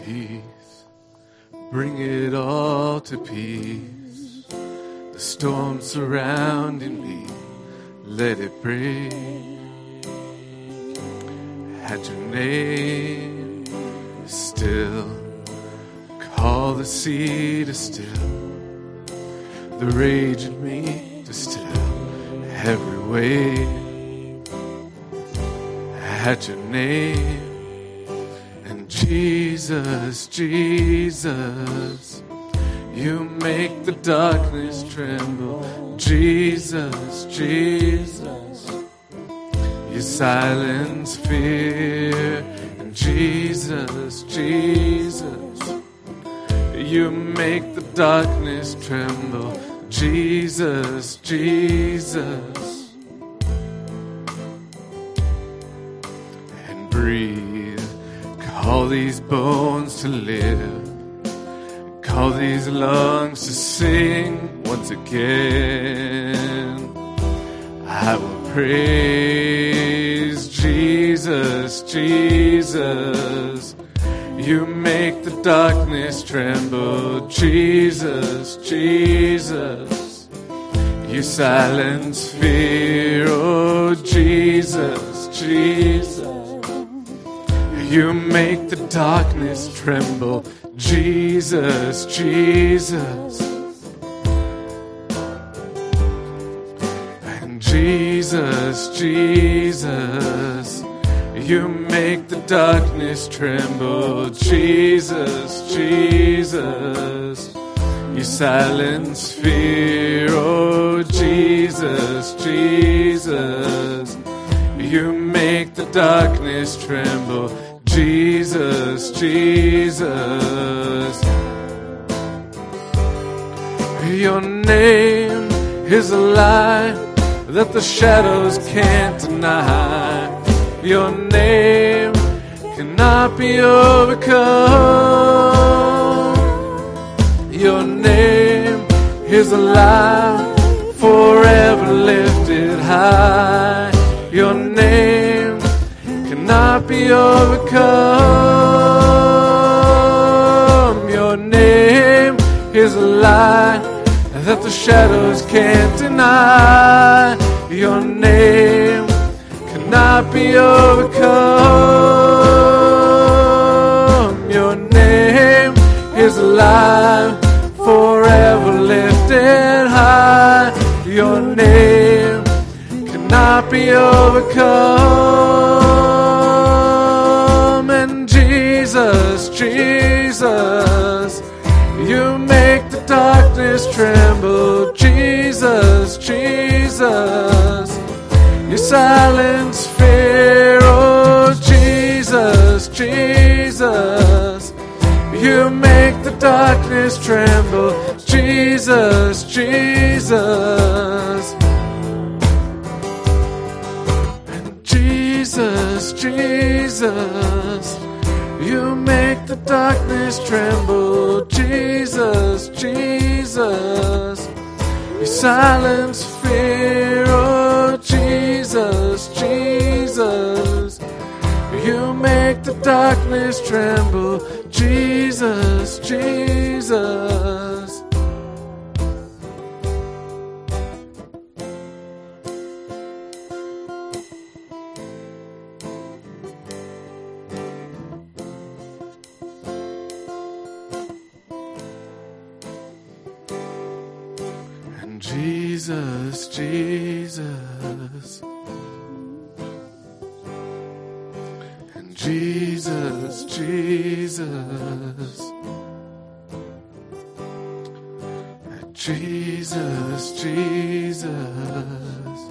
peace. Bring it all to peace. The storm surrounding me, let it break. At your name, still, call the sea to still, the rage in me to still every wave. At your name, and Jesus, Jesus, you make the darkness tremble. Jesus, Jesus, you silence fear. And Jesus, Jesus, you make the darkness tremble. Jesus, Jesus, and breathe. Call these bones to live. Call these lungs to sing once again. I will praise Jesus, Jesus. You make the darkness tremble. Jesus, Jesus. You silence fear. Oh, Jesus, Jesus. You make the darkness tremble. Jesus, Jesus. And Jesus, Jesus. You make the darkness tremble. Jesus, Jesus. You silence fear. Oh, Jesus, Jesus. You make the darkness tremble. Jesus, Jesus. Your name is a light that the shadows can't deny. Your name cannot be overcome. Your name is a light forever lifted high. Your name cannot be overcome. Your name is a light that the shadows can't deny. Your name cannot be overcome. Your name is a light forever lifted high. Your name cannot be overcome. And Jesus, Jesus, you make the darkness tremble. Jesus, Jesus, you silence fear. Oh, Jesus, Jesus, you make the darkness tremble. Jesus, Jesus. Jesus, Jesus, you make the darkness tremble. Jesus, Jesus, you silence fear. Oh, Jesus, Jesus, you make the darkness tremble. Jesus, Jesus. Jesus, Jesus, and Jesus, Jesus, and Jesus, Jesus,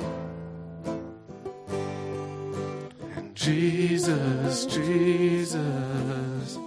and Jesus, Jesus.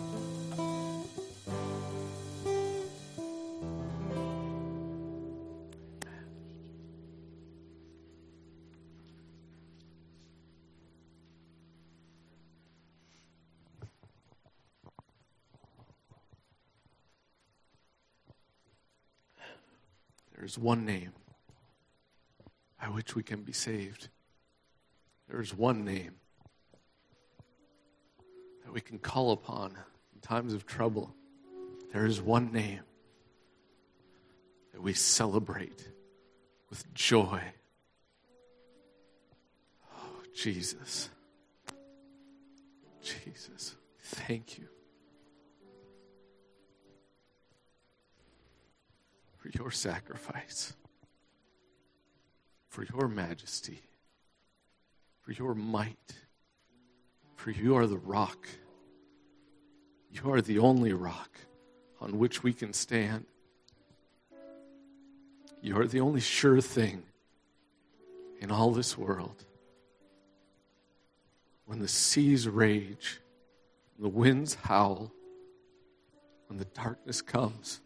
There's one name by which we can be saved. There's one name that we can call upon in times of trouble, there is one name that we celebrate with joy. Oh, Jesus. Jesus, thank you for your sacrifice, for your majesty, for your might, for you are the rock. You are the only rock on which we can stand. You are the only sure thing in all this world. When the seas rage, when the winds howl, when the darkness comes,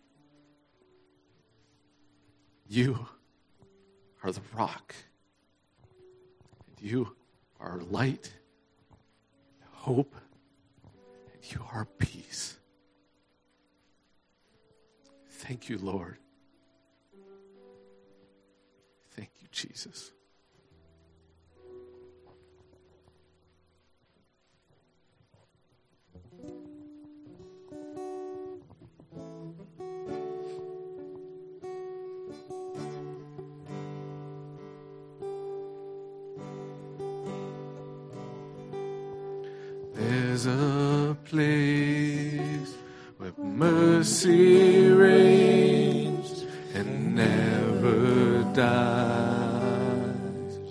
you are the rock. And you are light, and hope, and you are peace. Thank you, Lord. Thank you, Jesus. There's a place where mercy reigns and never dies.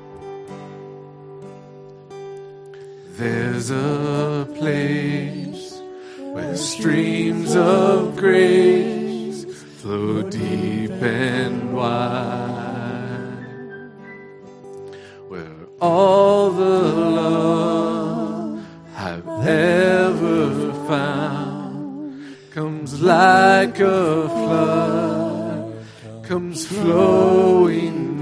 There's a place where streams of grace flow deep and wide, where all the love I've ever found comes like a flood, comes flowing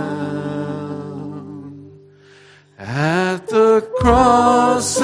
down. At the cross,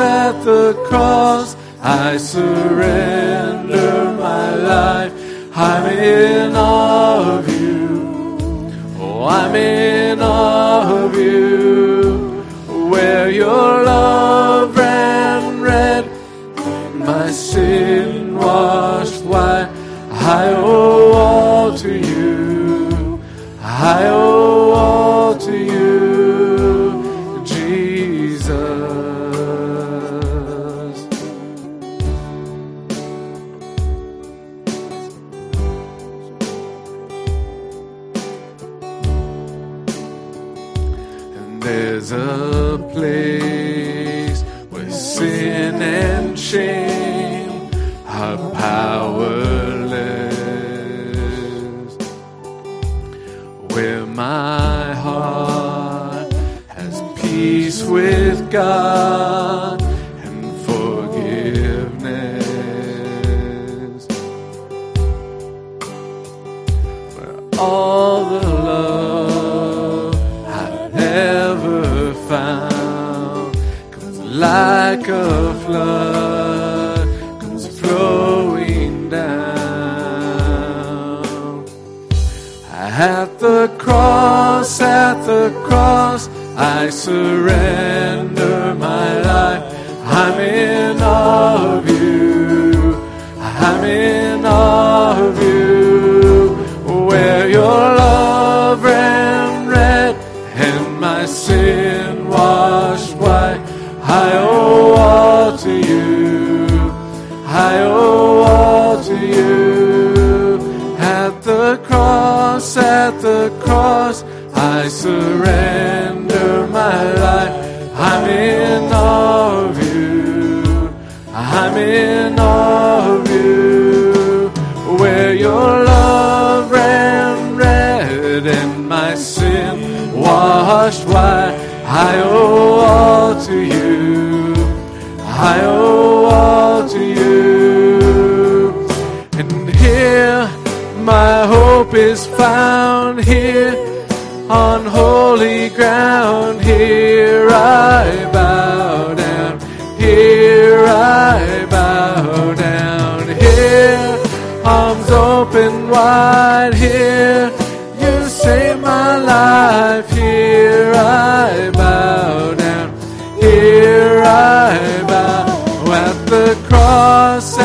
I surrender my life. I'm in awe of you. Oh, I'm in awe of you. Where your love ran red, my sin washed white. I owe all to you. I owe all to you, Jesus. And there's a place where sin and shame are powerless, where my heart has peace with God and forgiveness, where all the love I've ever found comes like a flood, comes flowing down. At the cross, I surrender my life. I'm in awe of you. I'm in awe of you. Where your love ran red and my sin washed white. I owe all to you. I owe all to you. At the cross, I surrender my life. I'm in awe of you. I'm in awe of you. Where your love ran red and my sin washed white. I owe all to you. I owe all to you. And here my hope is found, here on holy ground. Here I bow down. Here I bow down. Here arms open wide. Here you save my life. Here I bow down. Here I bow at the the cross,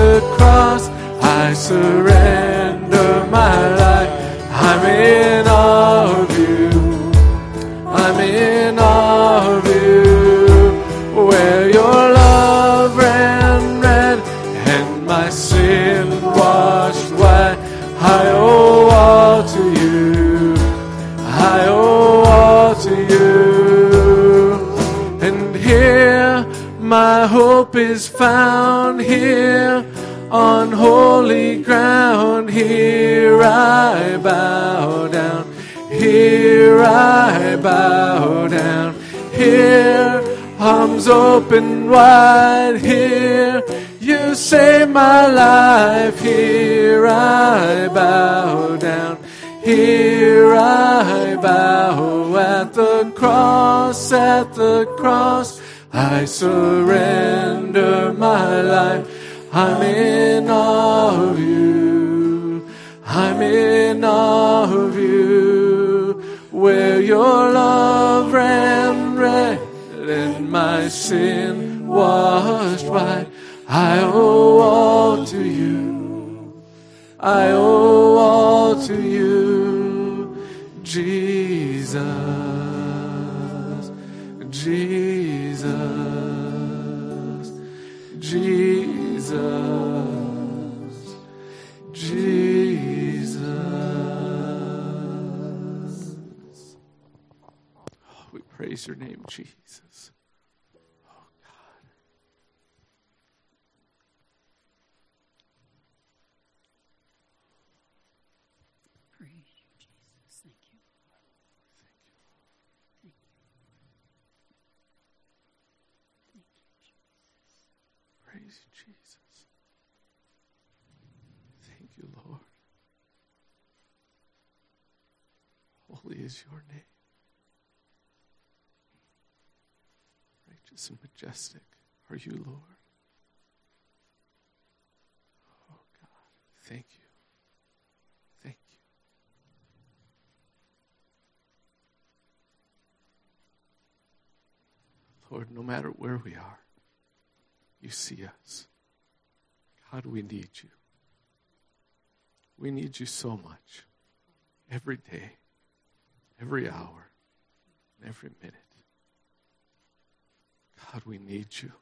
I surrender my life. I'm in awe of you. I'm in awe of you. Where your love ran red and my sin washed white. I owe all to you. I owe all to you. And here my hope is found, here on holy ground. Here I bow down. Here I bow down. Here, arms open wide. Here, you save my life. Here I bow down. Here I bow at the cross, I surrender my life. I'm in awe of you. I'm in awe of you. Where your love ran red and my sin washed white. I owe all to you. I owe all to you, Jesus, Jesus, Jesus, Jesus. Oh, we praise your name, Jesus. Oh, God. Praise you, Jesus. Thank you. Thank you. Thank you. Thank you, Jesus. Praise you, Jesus. Thank you, Lord. Holy is your name. Righteous and majestic are you, Lord. Oh, God. Thank you. Thank you. Lord, no matter where we are, you see us. God, we need you. We need you so much. Every day, every hour, and every minute. God, we need you.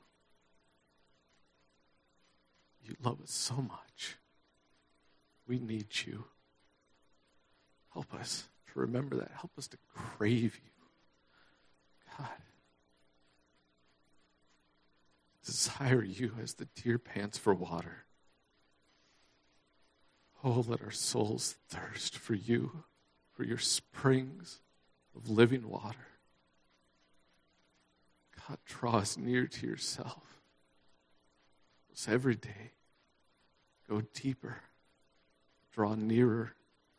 You love us so much. We need you. Help us to remember that. Help us to crave you. God, desire you as the deer pants for water. Oh, let our souls thirst for you, for your springs of living water. God, draw us near to yourself. So every day, go deeper, draw nearer,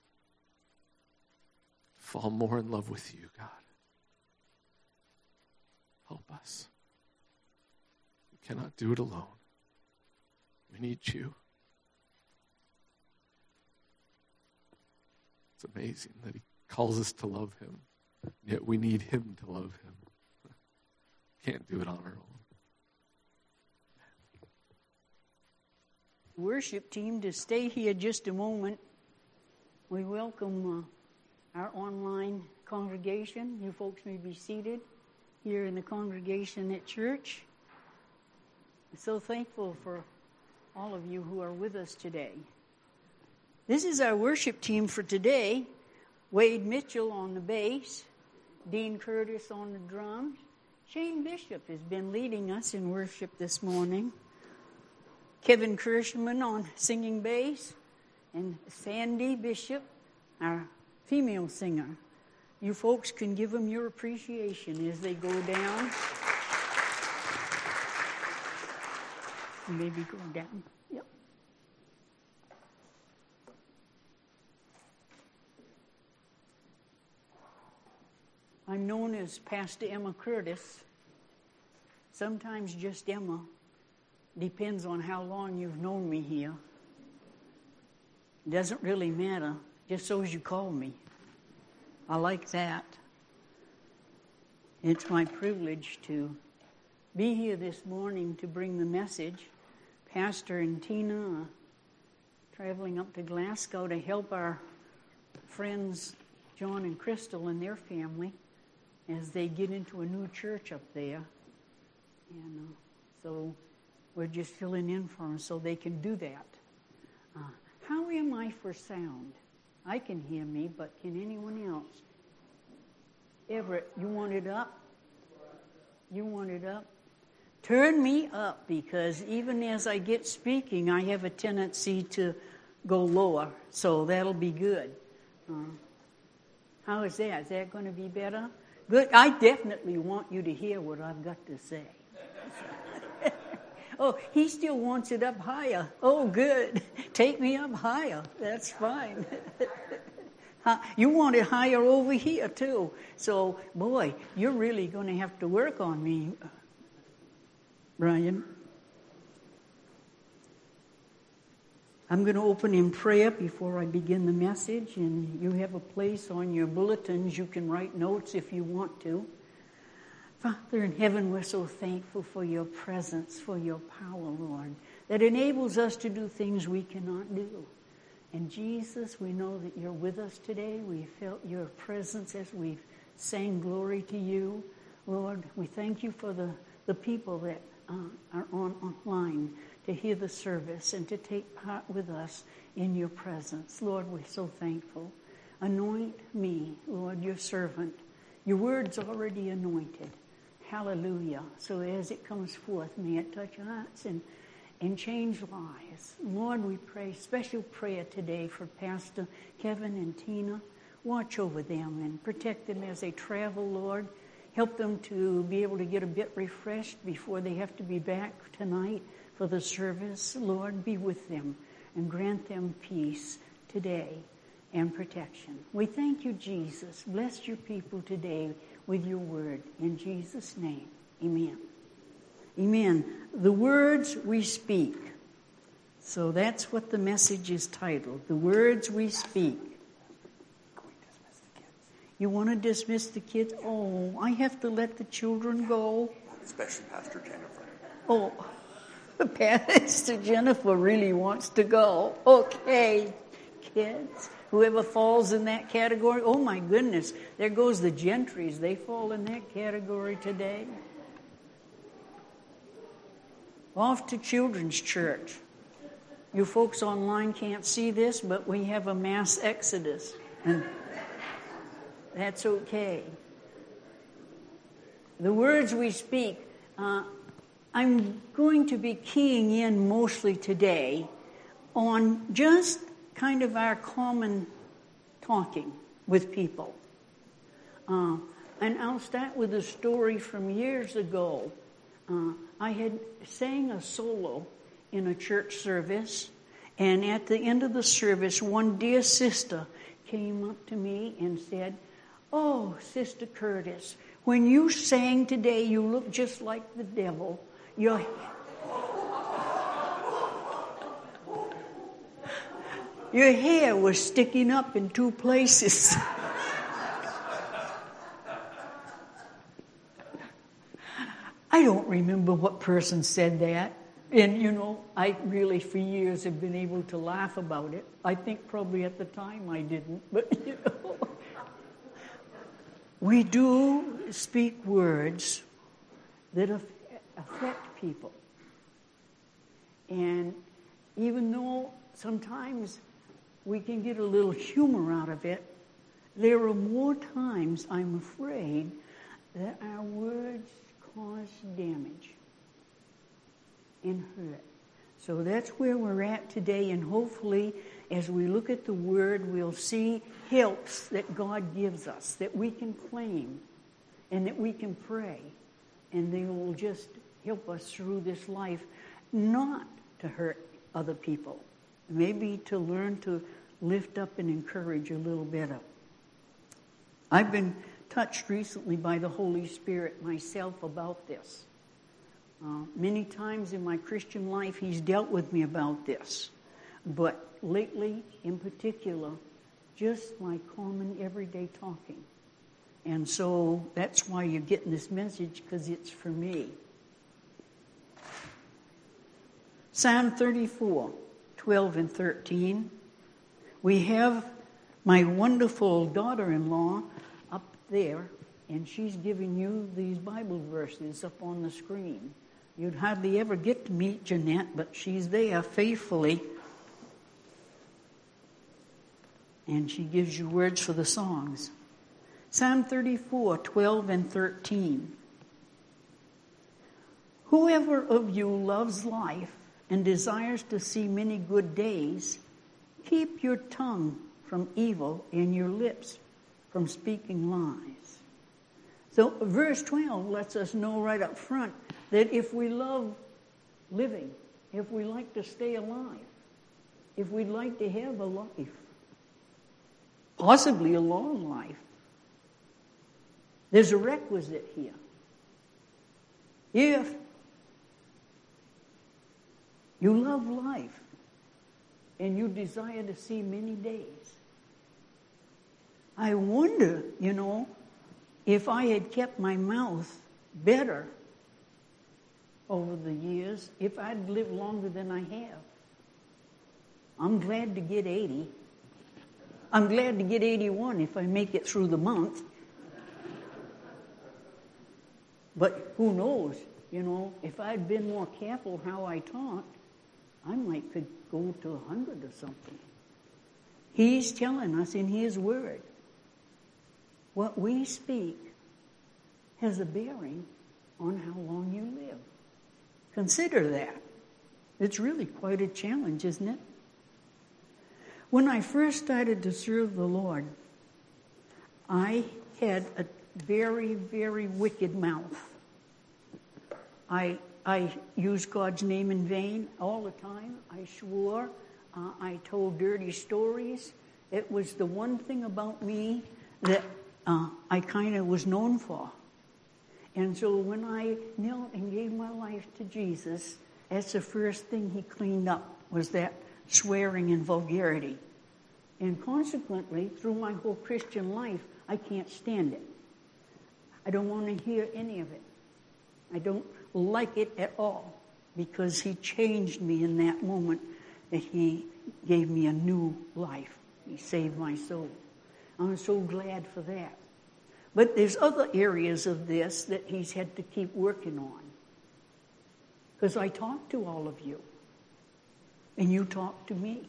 fall more in love with you, God. Help us. We cannot do it alone. We need you. It's amazing that he calls us to love him, yet we need him to love him. Can't do it on our own. Worship team to stay here just a moment. We welcome our online congregation. You folks may be seated here in the congregation at church. I'm so thankful for all of you who are with us today. This is our worship team for today. Wade Mitchell on the bass, Dean Curtis on the drums. Shane Bishop has been leading us in worship this morning. Kevin Kirschman on singing bass, and Sandy Bishop, our female singer. You folks can give them your appreciation as they go down. Maybe go down. Yep. I'm known as Pastor Emma Curtis. Sometimes just Emma. Depends on how long you've known me here. Doesn't really matter, just so as you call me. I like that. It's my privilege to be here this morning to bring the message. Pastor and Tina are traveling up to Glasgow to help our friends John and Crystal and their family as they get into a new church up there. And so we're just filling in for them so they can do that. How am I for sound? I can hear me, but can anyone else? Everett, you want it up? You want it up? Turn me up, because even as I get speaking, I have a tendency to go lower, so that'll be good. How is that? Is that going to be better? Good. I definitely want you to hear what I've got to say. Oh, he still wants it up higher. Oh, good. Take me up higher. That's fine. You want it higher over here, too. So, boy, you're really going to have to work on me, Brian. I'm going to open in prayer before I begin the message, and you have a place on your bulletins. You can write notes if you want to. Father in heaven, we're so thankful for your presence, for your power, Lord, that enables us to do things we cannot do. And Jesus, we know that you're with us today. We felt your presence as we sang glory to you. Lord, we thank you for the people that are online to hear the service and to take part with us in your presence. Lord, we're so thankful. Anoint me, Lord, your servant. Your word's already anointed. Hallelujah. So as it comes forth, may it touch hearts and change lives. Lord, we pray special prayer today for Pastor Kevin and Tina. Watch over them and protect them as they travel, Lord. Help them to be able to get a bit refreshed before they have to be back tonight for the service. Lord, be with them and grant them peace today and protection. We thank you, Jesus. Bless your people today with your word. In Jesus' name, amen. Amen. The words we speak. So that's what the message is titled. The words we speak. You want to dismiss the kids? Oh, I have to let the children go. Especially Pastor Jennifer. Oh, Pastor Jennifer really wants to go. Okay, kids. Whoever falls in that category, oh my goodness, there goes the Gentrys. They fall in that category today. Off to Children's Church. You folks online can't see this, but we have a mass exodus. And that's okay. The words we speak, I'm going to be keying in mostly today on just kind of our common talking with people. And I'll start with a story from years ago. I had sang a solo in a church service, and at the end of the service, one dear sister came up to me and said, "Oh, Sister Curtis, when you sang today, you look just like the devil. Your hair was sticking up in two places." I don't remember what person said that. And, you know, I really for years have been able to laugh about it. I think probably at the time I didn't, but, you know. We do speak words that affect people. And even though sometimes we can get a little humor out of it, there are more times, I'm afraid, that our words cause damage and hurt. So that's where we're at today, and hopefully as we look at the Word, we'll see helps that God gives us, that we can claim and that we can pray, and they will just help us through this life, not to hurt other people, maybe to learn to lift up and encourage a little better. I've been touched recently by the Holy Spirit myself about this. Many times in my Christian life, He's dealt with me about this. But lately, in particular, just my common everyday talking. And so that's why you're getting this message, because it's for me. Psalm 34, 12 and 13. We have my wonderful daughter-in-law up there, and she's giving you these Bible verses up on the screen. You'd hardly ever get to meet Jeanette, but she's there faithfully. And she gives you words for the songs. Psalm 34, 12 and 13. Whoever of you loves life and desires to see many good days, keep your tongue from evil and your lips from speaking lies. So verse 12 lets us know right up front that if we love living, if we like to stay alive, if we'd like to have a life, possibly a long life, there's a requisite here. If you love life and you desire to see many days, I wonder, if I had kept my mouth better over the years, if I'd lived longer than I have. I'm glad to get 80. I'm glad to get 81 if I make it through the month. But who knows, if I'd been more careful how I talked, I might could go to 100 or something. He's telling us in His Word, what we speak has a bearing on how long you live. Consider that. It's really quite a challenge, isn't it? When I first started to serve the Lord, I had a very, very wicked mouth. I used God's name in vain all the time. I swore. I told dirty stories. It was the one thing about me that I kind of was known for. And so when I knelt and gave my life to Jesus, that's the first thing He cleaned up, was that swearing and vulgarity. And consequently, through my whole Christian life, I can't stand it. I don't want to hear any of it. I don't like it at all, because He changed me in that moment that He gave me a new life. He saved my soul. I'm so glad for that. But there's other areas of this that He's had to keep working on. Because I talk to all of you, and you talk to me.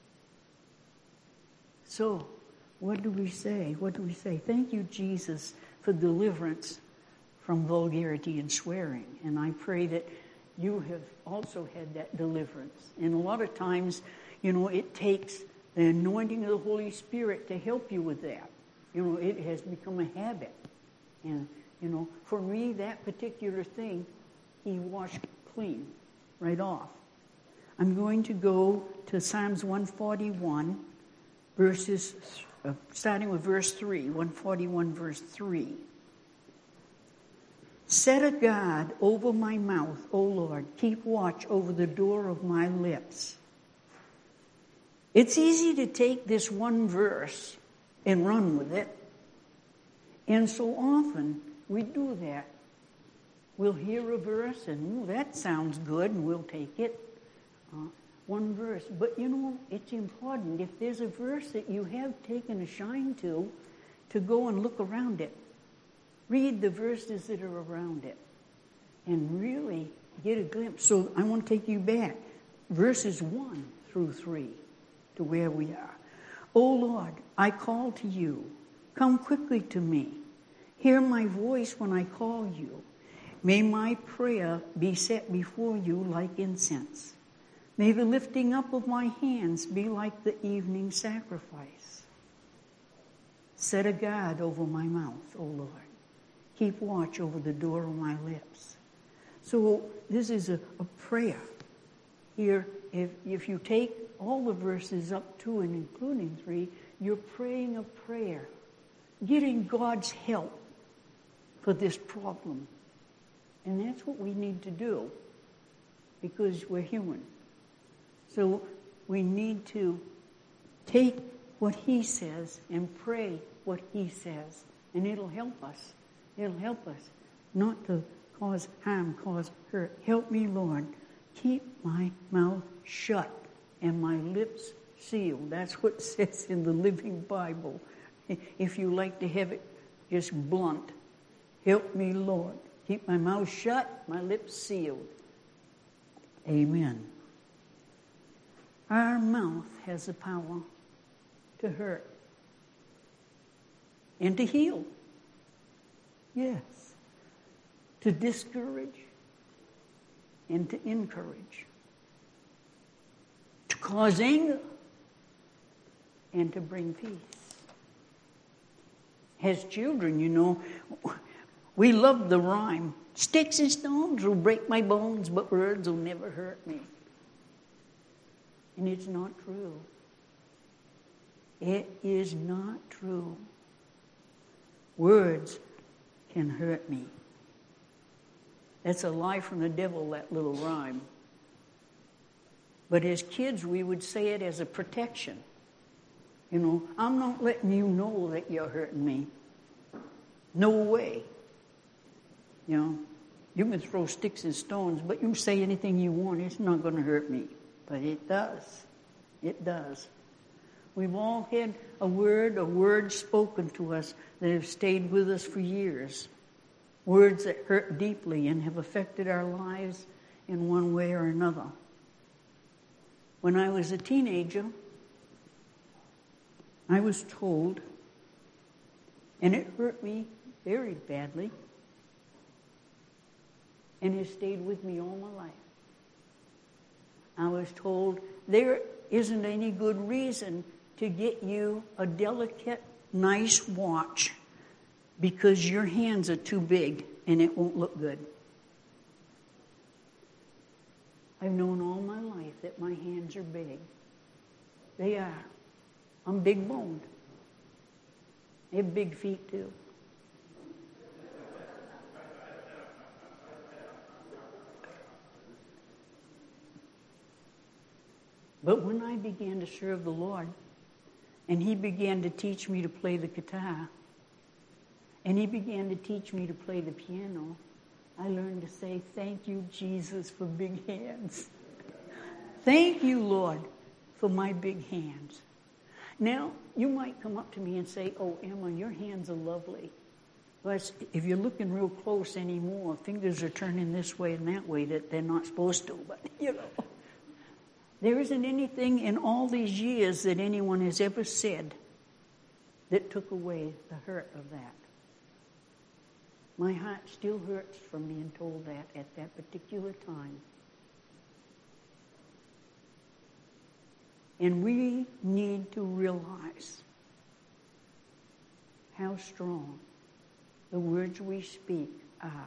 So, what do we say? What do we say? Thank you, Jesus, for deliverance from vulgarity and swearing. And I pray that you have also had that deliverance. And a lot of times, it takes the anointing of the Holy Spirit to help you with that. It has become a habit. And, for me, that particular thing, He washed clean right off. I'm going to go to Psalms 141, starting with verse 3, 141 verse 3. Set a guard over my mouth, O Lord. Keep watch over the door of my lips. It's easy to take this one verse and run with it. And so often we do that. We'll hear a verse and, that sounds good, and we'll take it. One verse. But it's important, if there's a verse that you have taken a shine to go and look around it. Read the verses that are around it and really get a glimpse. So I want to take you back. Verses 1 through 3 to where we are. O Lord, I call to you. Come quickly to me. Hear my voice when I call you. May my prayer be set before you like incense. May the lifting up of my hands be like the evening sacrifice. Set a guard over my mouth, O Lord. Keep watch over the door of my lips. So this is a prayer. Here, if you take all the verses up to and including 3, you're praying a prayer, getting God's help for this problem. And that's what we need to do, because we're human. So we need to take what He says and pray what He says, and it'll help us. It'll help us not to cause harm, cause hurt. Help me, Lord, keep my mouth shut and my lips sealed. That's what it says in the Living Bible. If you like to have it just blunt, help me, Lord. Keep my mouth shut, my lips sealed. Amen. Our mouth has the power to hurt and to heal. Yes. To discourage and to encourage. To cause anger and to bring peace. As children, you know, we love the rhyme, sticks and stones will break my bones, but words will never hurt me. And it's not true. It is not true. Words can hurt me. That's a lie from the devil, that little rhyme. But as kids, we would say it as a protection. You know, I'm not letting you know that you're hurting me. No way. You know, you can throw sticks and stones, but you can say anything you want. It's not going to hurt me. But it does. It does. We've all had a word spoken to us that have stayed with us for years. Words that hurt deeply and have affected our lives in one way or another. When I was a teenager, I was told, and it hurt me very badly, and has stayed with me all my life. I was told there isn't any good reason to get you a delicate, nice watch because your hands are too big and it won't look good. I've known all my life that my hands are big. They are. I'm big boned. I have big feet too. But when I began to serve the Lord, and He began to teach me to play the guitar, and He began to teach me to play the piano, I learned to say, thank you, Jesus, for big hands. Thank you, Lord, for my big hands. Now, you might come up to me and say, oh, Emma, your hands are lovely. But if you're looking real close anymore, fingers are turning this way and that way that they're not supposed to, but, you know. There isn't anything in all these years that anyone has ever said that took away the hurt of that. My heart still hurts from being told that at that particular time. And we need to realize how strong the words we speak are.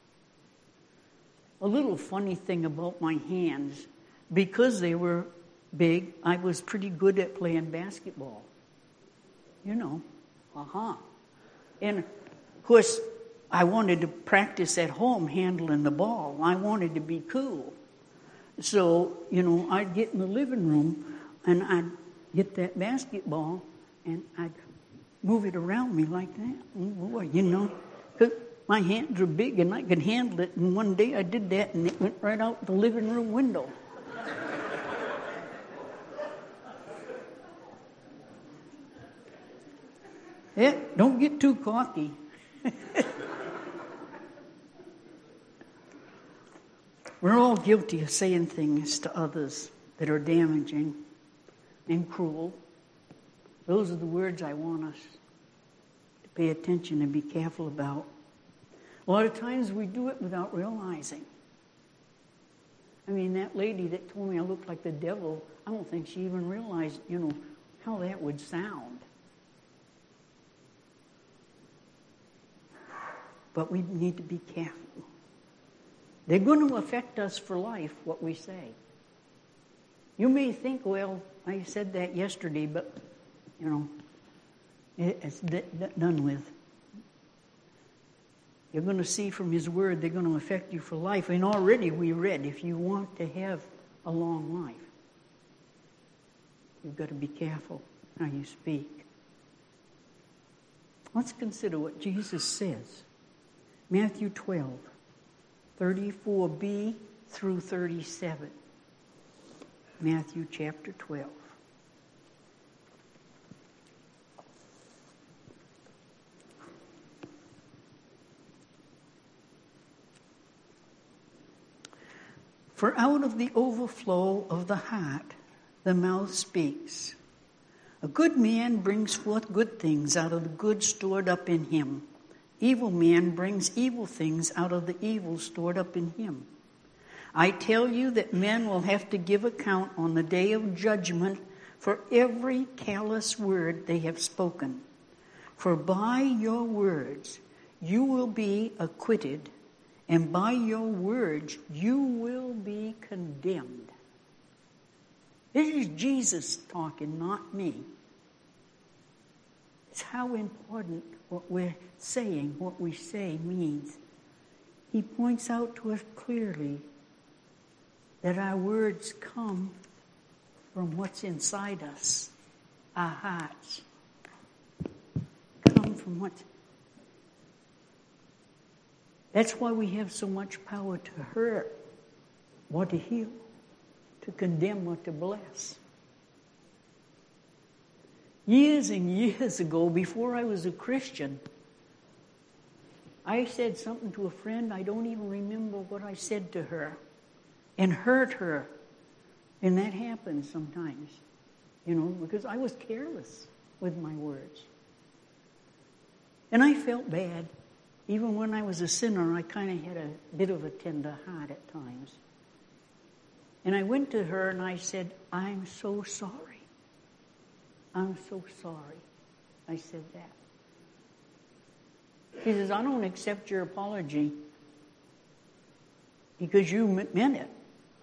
A little funny thing about my hands, because they were big, I was pretty good at playing basketball. You know, And, of course, I wanted to practice at home handling the ball. I wanted to be cool. So, you know, I'd get in the living room and I'd get that basketball and I'd move it around me like that. Oh, boy, you know, 'cause my hands are big and I could handle it. And one day I did that and it went right out the living room window. Yeah, don't get too cocky. We're all guilty of saying things to others that are damaging and cruel. Those are the words I want us to pay attention and be careful about. A lot of times we do it without realizing. I mean, that lady that told me I looked like the devil, I don't think she even realized, you know, how that would sound. But we need to be careful. They're going to affect us for life, what we say. You may think, well, I said that yesterday, but, you know, it's done with. You're going to see from His Word, they're going to affect you for life. And already we read, if you want to have a long life, you've got to be careful how you speak. Let's consider what Jesus says. Matthew 12, 34b through 37. Matthew chapter 12. For out of the overflow of the heart, the mouth speaks. A good man brings forth good things out of the good stored up in him. Evil man brings evil things out of the evil stored up in him. I tell you that men will have to give account on the day of judgment for every callous word they have spoken. For by your words you will be acquitted, and by your words you will be condemned. This is Jesus talking, not me. It's how important what we're saying, what we say means. He points out to us clearly that our words come from what's inside us, our hearts. Come from what's... That's why we have so much power to hurt or to heal, to condemn or to bless. Years and years ago, before I was a Christian, I said something to a friend. I don't even remember what I said to her, and hurt her. And that happens sometimes, because I was careless with my words. And I felt bad. Even when I was a sinner, I kind of had a bit of a tender heart at times. And I went to her and I said, I'm so sorry. I'm so sorry. I said that. She says, I don't accept your apology because you meant it.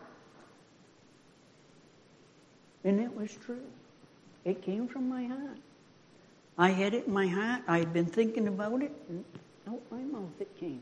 And it was true. It came from my heart. I had it in my heart. I had been thinking about it, and out my mouth it came.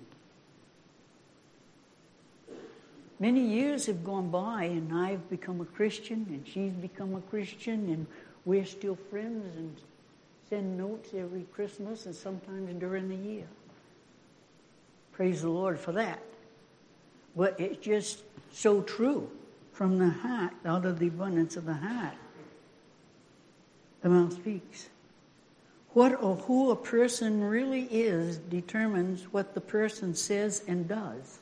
Many years have gone by, and I've become a Christian, and she's become a Christian, and we're still friends and send notes every Christmas and sometimes during the year. Praise the Lord for that. But it's just so true. From the heart, out of the abundance of the heart, the mouth speaks. What or who a person really is determines what the person says and does.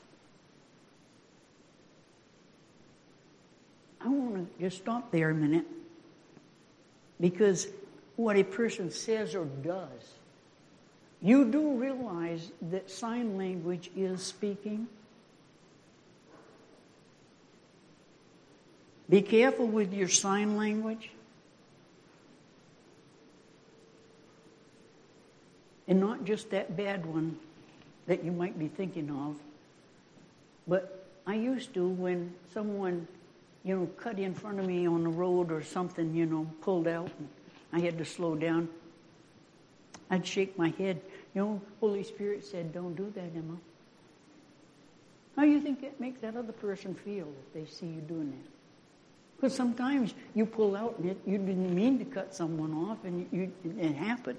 I want to just stop there a minute, because what a person says or does, you do realize that sign language is speaking. Be careful with your sign language. And not just that bad one that you might be thinking of. But I used to, when someone, cut in front of me on the road or something, pulled out, and I had to slow down, I'd shake my head. Holy Spirit said, don't do that, Emma. How do you think it makes that other person feel if they see you doing that? Because sometimes you pull out and you didn't mean to cut someone off, and it happened.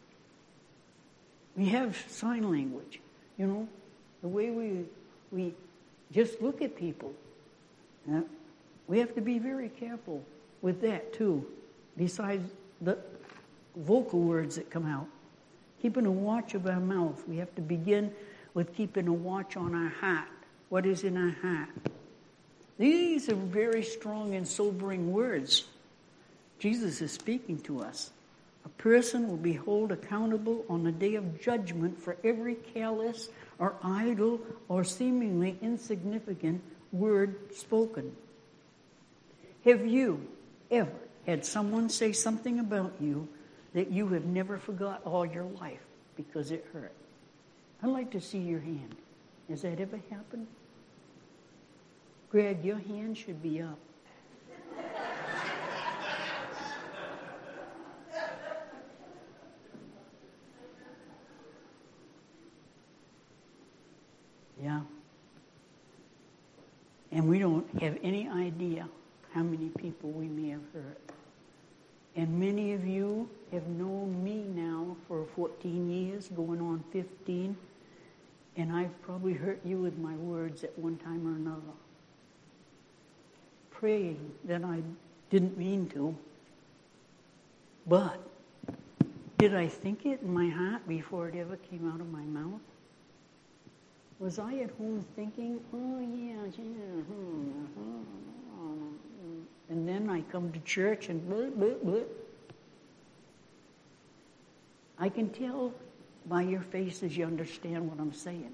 We have sign language, the way we just look at people. We have to be very careful with that too, besides the vocal words that come out. Keeping a watch of our mouth. We have to begin with keeping a watch on our heart. What is in our heart? These are very strong and sobering words. Jesus is speaking to us. A person will be held accountable on the day of judgment for every callous or idle or seemingly insignificant word spoken. Have you ever had someone say something about you that you have never forgot all your life because it hurt? I'd like to see your hand. Has that ever happened? Greg, your hand should be up. Yeah. And we don't have any idea how many people we may have hurt. And many of you have known me now for 14 years, going on 15, and I've probably hurt you with my words at one time or another. praying that I didn't mean to. But did I think it in my heart before it ever came out of my mouth? Was I at home thinking, oh yeah, and then I come to church and blah, blah, blah. I can tell by your faces you understand what I'm saying.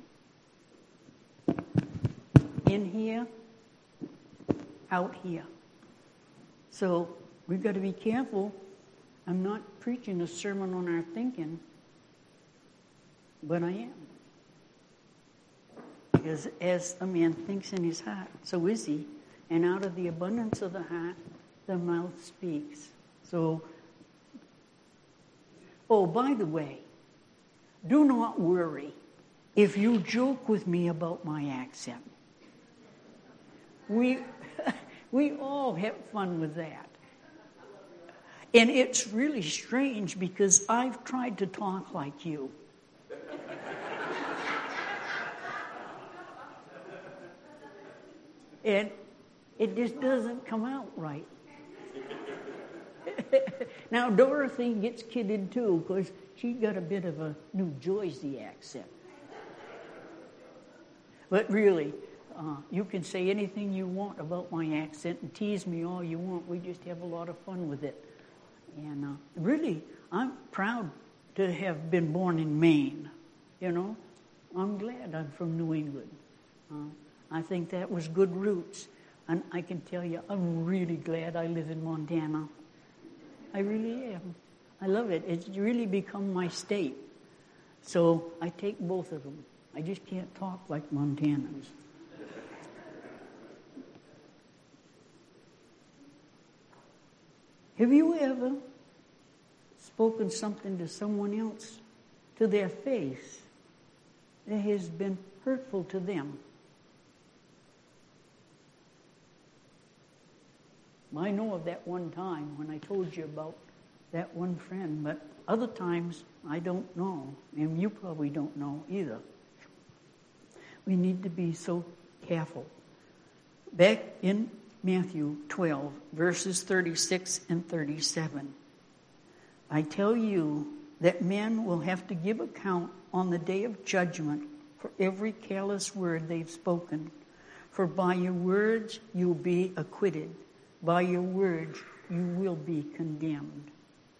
In here, out here. So we've got to be careful. I'm not preaching a sermon on our thinking, but I am. Because as a man thinks in his heart, so is he. And out of the abundance of the heart, the mouth speaks. So, oh, by the way, do not worry if you joke with me about my accent. We all have fun with that. And it's really strange because I've tried to talk like you. And it just doesn't come out right. Now, Dorothy gets kidded too because she got a bit of a New Jersey accent. But really, you can say anything you want about my accent and tease me all you want. We just have a lot of fun with it. And really, I'm proud to have been born in Maine. You know, I'm glad I'm from New England. I think that was good roots. And I can tell you, I'm really glad I live in Montana. I really am. I love it. It's really become my state. So I take both of them. I just can't talk like Montanans. Have you ever spoken something to someone else, to their face, that has been hurtful to them? I know of that one time when I told you about that one friend, but other times I don't know, and you probably don't know either. We need to be so careful. Back in Matthew 12, verses 36 and 37, I tell you that men will have to give account on the day of judgment for every careless word they've spoken. For by your words you'll be acquitted. By your words, you will be condemned.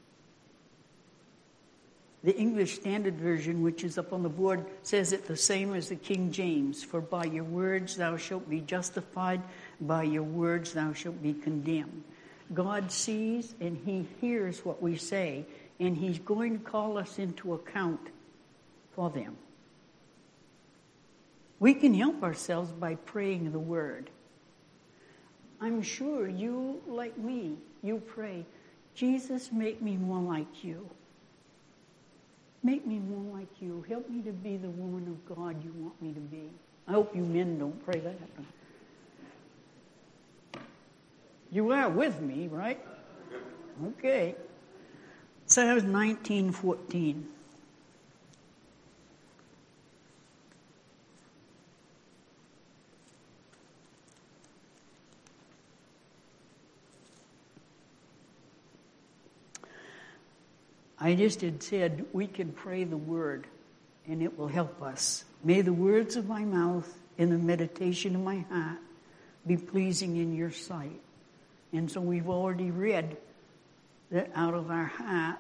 The English Standard Version, which is up on the board, says it the same as the King James. For by your words thou shalt be justified, by your words thou shalt be condemned. God sees and he hears what we say, and he's going to call us into account for them. We can help ourselves by praying the word. I'm sure you, like me, you pray, Jesus, make me more like you. Make me more like you. Help me to be the woman of God you want me to be. I hope you men don't pray that. You are with me, right? Okay. Psalms 19:14. I just had said we can pray the word and it will help us. May the words of my mouth and the meditation of my heart be pleasing in your sight. And so we've already read that out of our heart,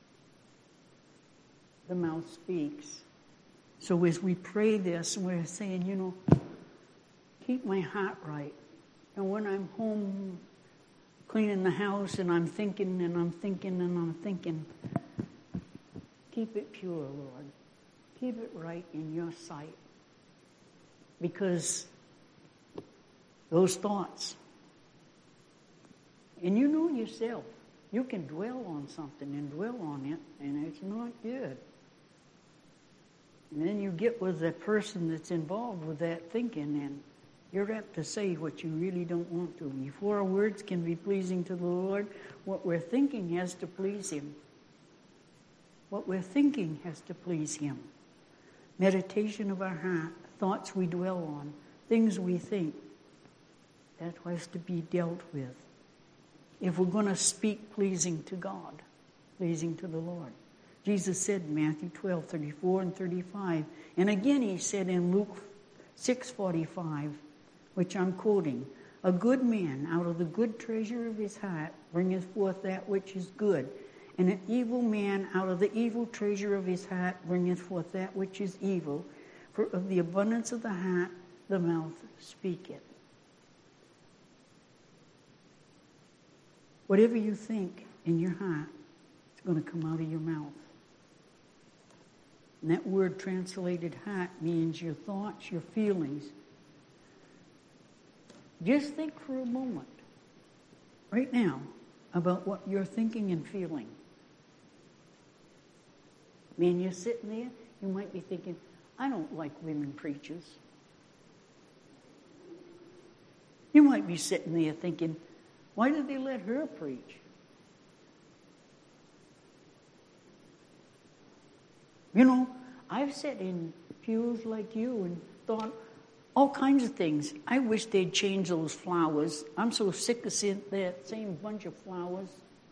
the mouth speaks. So as we pray this, we're saying, keep my heart right. And when I'm home cleaning the house and I'm thinking and I'm thinking and I'm thinking, keep it pure, Lord. Keep it right in your sight. Because those thoughts, and you know yourself, you can dwell on something and dwell on it, and it's not good. And then you get with the person that's involved with that thinking, and you're apt to say what you really don't want to. Before our words can be pleasing to the Lord, what we're thinking has to please him. What we're thinking has to please him. Meditation of our heart, thoughts we dwell on, things we think. That has to be dealt with. If we're going to speak pleasing to God, pleasing to the Lord. Jesus said in Matthew 12, 34 and 35. And again he said in Luke 6:45, which I'm quoting, a good man out of the good treasure of his heart bringeth forth that which is good, and an evil man out of the evil treasure of his heart bringeth forth that which is evil. For of the abundance of the heart the mouth speaketh. Whatever you think in your heart, it's going to come out of your mouth. And that word translated heart means your thoughts, your feelings. Just think for a moment, right now, about what you're thinking and feeling. Man, you're sitting there, you might be thinking, I don't like women preachers. You might be sitting there thinking, why did they let her preach? You know, I've sat in pews like you and thought all kinds of things. I wish they'd change those flowers. I'm so sick of seeing that same bunch of flowers.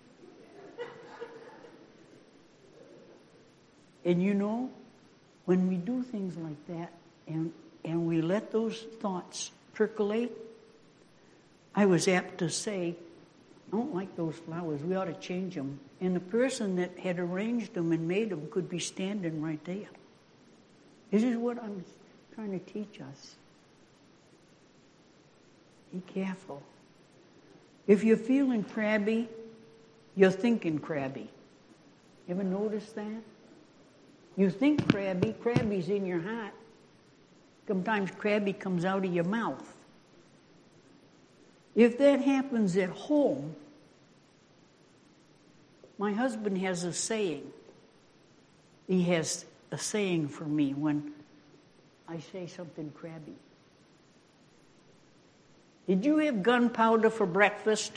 And you know, when we do things like that and we let those thoughts percolate, I was apt to say, I don't like those flowers. We ought to change them. And the person that had arranged them and made them could be standing right there. This is what I'm trying to teach us. Be careful. If you're feeling crabby, you're thinking crabby. You ever notice that? You think crabby, crabby's in your heart. Sometimes crabby comes out of your mouth. If that happens at home, my husband has a saying. He has a saying for me when I say something crabby. Did you have gunpowder for breakfast?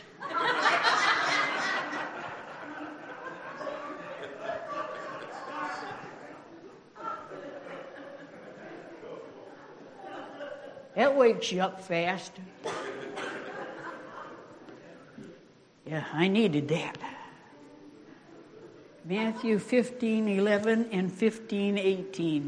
That wakes you up fast. Yeah, I needed that. Matthew 15:11 and 15:18.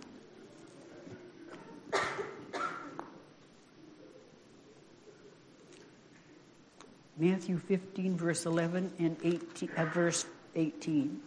Matthew 15, verse 11 and verse 18.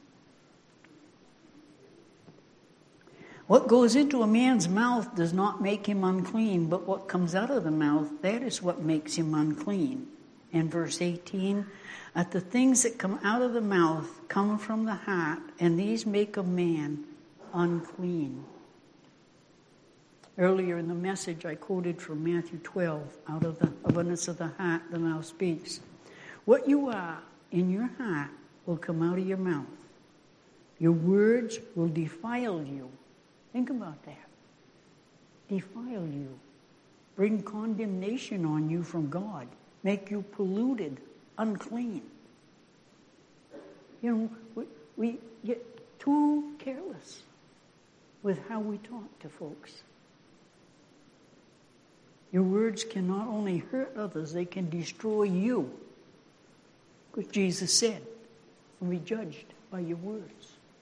What goes into a man's mouth does not make him unclean, but what comes out of the mouth, that is what makes him unclean. And verse 18, at the things that come out of the mouth come from the heart, and these make a man unclean. Earlier in the message, I quoted from Matthew 12, out of the abundance of the heart, the mouth speaks. What you are in your heart will come out of your mouth. Your words will defile you. Think about that. Defile you. Bring condemnation on you from God. Make you polluted, unclean. You know, we get too careless with how we talk to folks. Your words can not only hurt others, they can destroy you. Because Jesus said, you'll be judged by your words.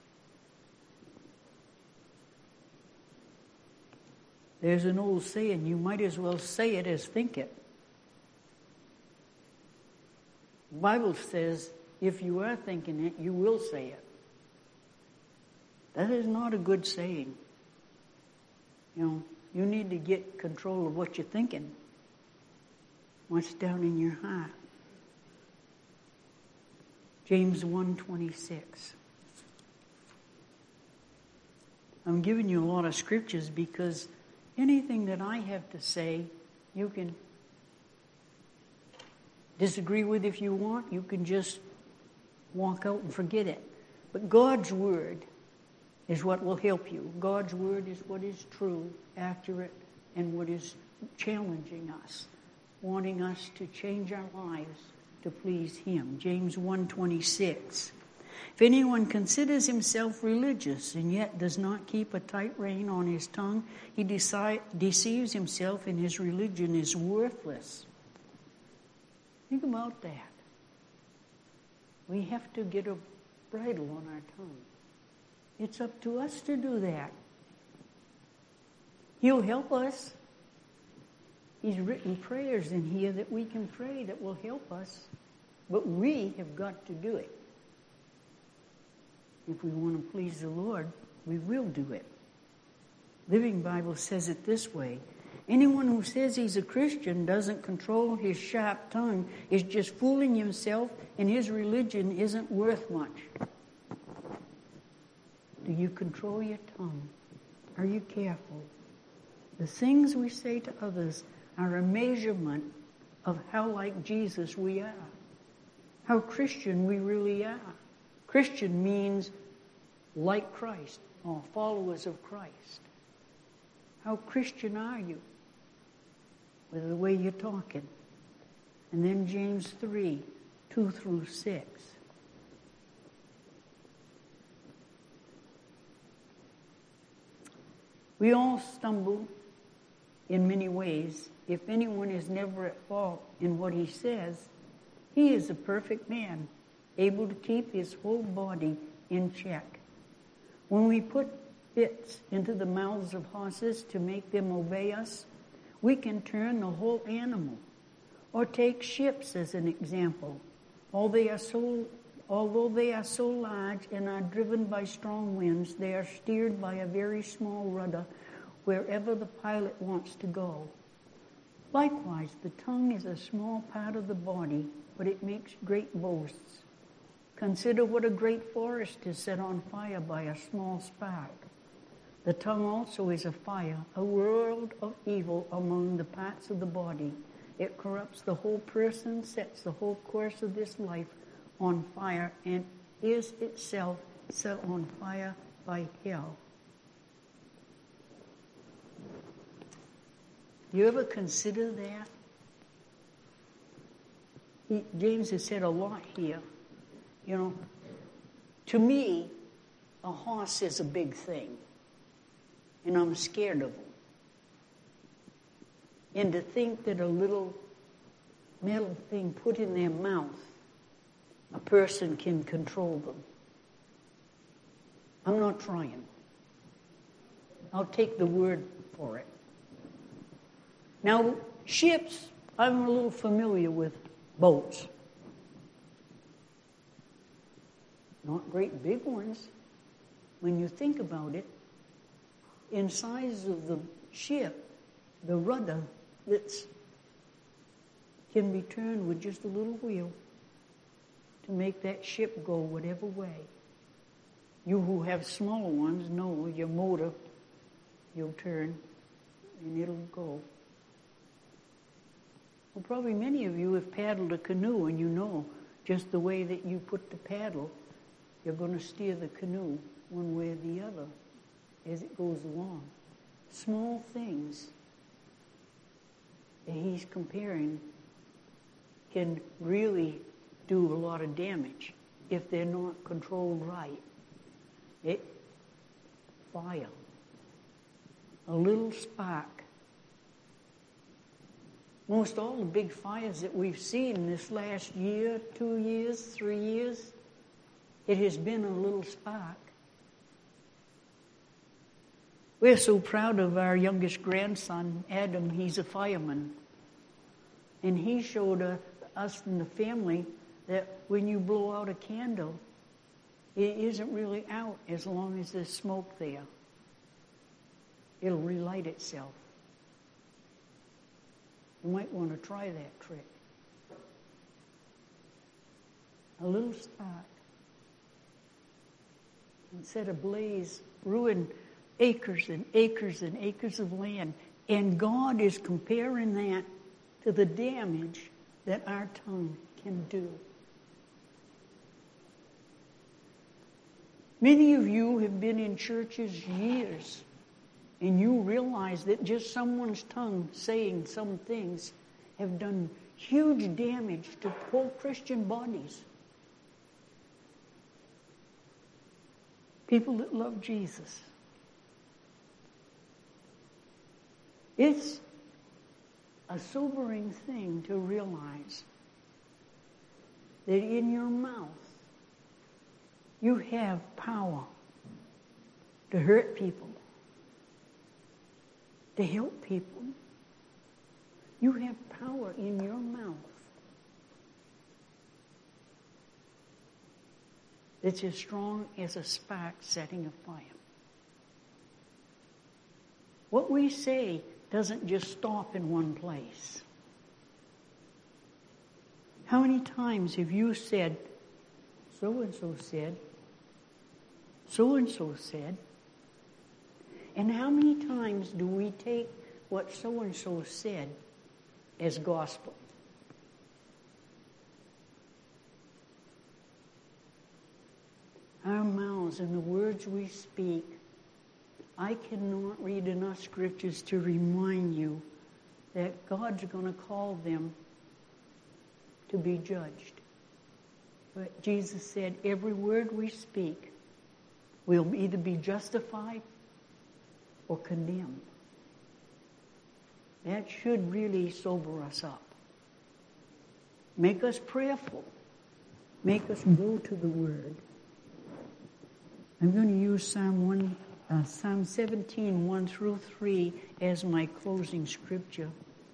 There's an old saying, you might as well say it as think it. The Bible says, if you are thinking it, you will say it. That is not a good saying. You know, you need to get control of what you're thinking. What's down in your heart. James 1:26. I'm giving you a lot of scriptures because anything that I have to say, you can disagree with if you want. You can just walk out and forget it. But God's word is what will help you. God's word is what is true, accurate, and what is challenging us, wanting us to change our lives to please Him. James 1:26. If anyone considers himself religious and yet does not keep a tight rein on his tongue, he deceives himself and his religion is worthless. Think about that. We have to get a bridle on our tongue. It's up to us to do that. He'll help us. He's written prayers in here that we can pray that will help us. But we have got to do it. If we want to please the Lord, we will do it. Living Bible says it this way. Anyone who says he's a Christian doesn't control his sharp tongue, is just fooling himself, and his religion isn't worth much. Do you control your tongue? Are you careful? The things we say to others are a measurement of how like Jesus we are, how Christian we really are. Christian means like Christ, or followers of Christ. How Christian are you? With the way you're talking. And then James 3, 2 through 6. We all stumble in many ways. If anyone is never at fault in what he says, he is a perfect man, able to keep his whole body in check. When we put bits into the mouths of horses to make them obey us, we can turn the whole animal. Or take ships as an example. Although they are so large and are driven by strong winds, they are steered by a very small rudder wherever the pilot wants to go. Likewise, the tongue is a small part of the body, but it makes great boasts. Consider what a great forest is set on fire by a small spark. The tongue also is a fire, a world of evil among the parts of the body. It corrupts the whole person, sets the whole course of this life on fire, and is itself set on fire by hell. Do you ever consider that? James has said a lot here. You know, to me, a horse is a big thing. And I'm scared of them. And to think that a little metal thing put in their mouth, a person can control them. I'm not trying. I'll take the word for it. Now, ships, I'm a little familiar with boats. Not great big ones. When you think about it, in size of the ship, the rudder can be turned with just a little wheel to make that ship go whatever way. You who have smaller ones know your motor, you'll turn and it'll go. Well, probably many of you have paddled a canoe and you know just the way that you put the paddle, you're going to steer the canoe one way or the other as it goes along. Small things that he's comparing can really do a lot of damage if they're not controlled right. Fire. A little spark. Most all the big fires that we've seen this last year, 2 years, 3 years, it has been a little spark. We're so proud of our youngest grandson, Adam. He's a fireman. And he showed us and the family that when you blow out a candle, it isn't really out as long as there's smoke there. It'll relight itself. You might want to try that trick. A little spark and set ablaze, ruin acres and acres and acres of land. And God is comparing that to the damage that our tongue can do. Many of you have been in churches years, and you realize that just someone's tongue saying some things have done huge damage to whole Christian bodies. People that love Jesus. It's a sobering thing to realize that in your mouth you have power to hurt people, to help people. You have power in your mouth that's as strong as a spark setting a fire. What we say doesn't just stop in one place. How many times have you said, so-and-so said, so-and-so said, and how many times do we take what so-and-so said as gospel? Our mouths and the words we speak, I cannot read enough scriptures to remind you that God's going to call them to be judged. But Jesus said every word we speak will either be justified or condemned. That should really sober us up. Make us prayerful. Make us go to the Word. I'm going to use Psalm 17, 1 through 3 as my closing scripture.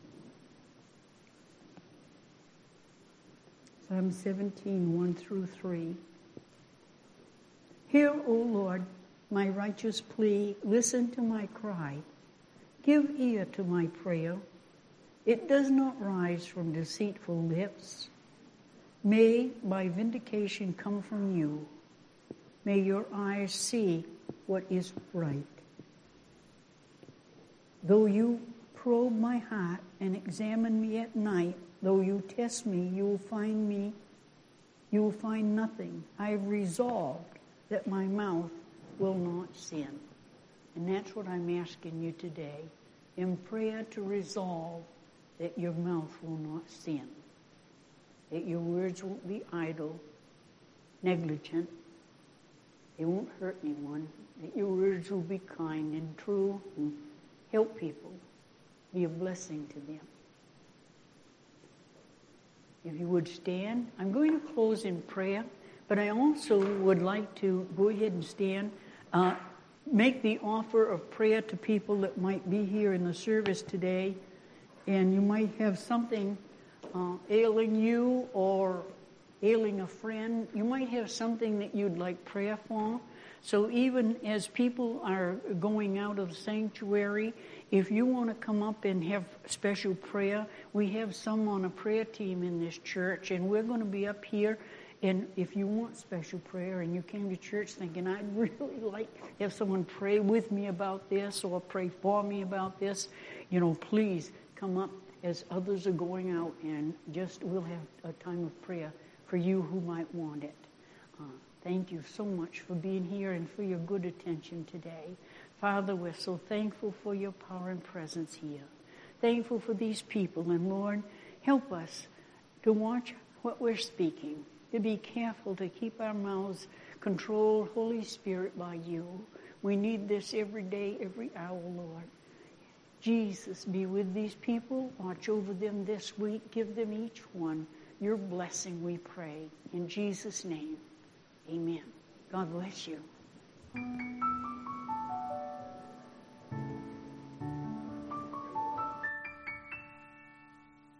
Psalm 17, 1 through 3. Hear, O Lord, my righteous plea. Listen to my cry. Give ear to my prayer. It does not rise from deceitful lips. May my vindication come from you. May your eyes see what is right. Though you probe my heart and examine me at night, though you test me, you will find nothing. I have resolved that my mouth will not sin. And that's what I'm asking you today, in prayer, to resolve that your mouth will not sin, that your words won't be idle, negligent, they won't hurt anyone, that your words will be kind and true and help people, be a blessing to them. If you would stand, I'm going to close in prayer, but I also would like to go ahead and stand, make the offer of prayer to people that might be here in the service today, and you might have something ailing you or ailing a friend. You might have something that you'd like prayer for. So even as people are going out of the sanctuary, if you want to come up and have special prayer, we have some on a prayer team in this church, and we're going to be up here. And if you want special prayer and you came to church thinking, I'd really like to have someone pray with me about this or pray for me about this, please come up as others are going out, and we'll have a time of prayer for you who might want it. Thank you so much for being here and for your good attention today. Father, we're so thankful for your power and presence here. Thankful for these people. And Lord, help us to watch what we're speaking, to be careful to keep our mouths controlled, Holy Spirit, by you. We need this every day, every hour, Lord. Jesus, be with these people. Watch over them this week. Give them each one your blessing, we pray. In Jesus' name, amen. God bless you.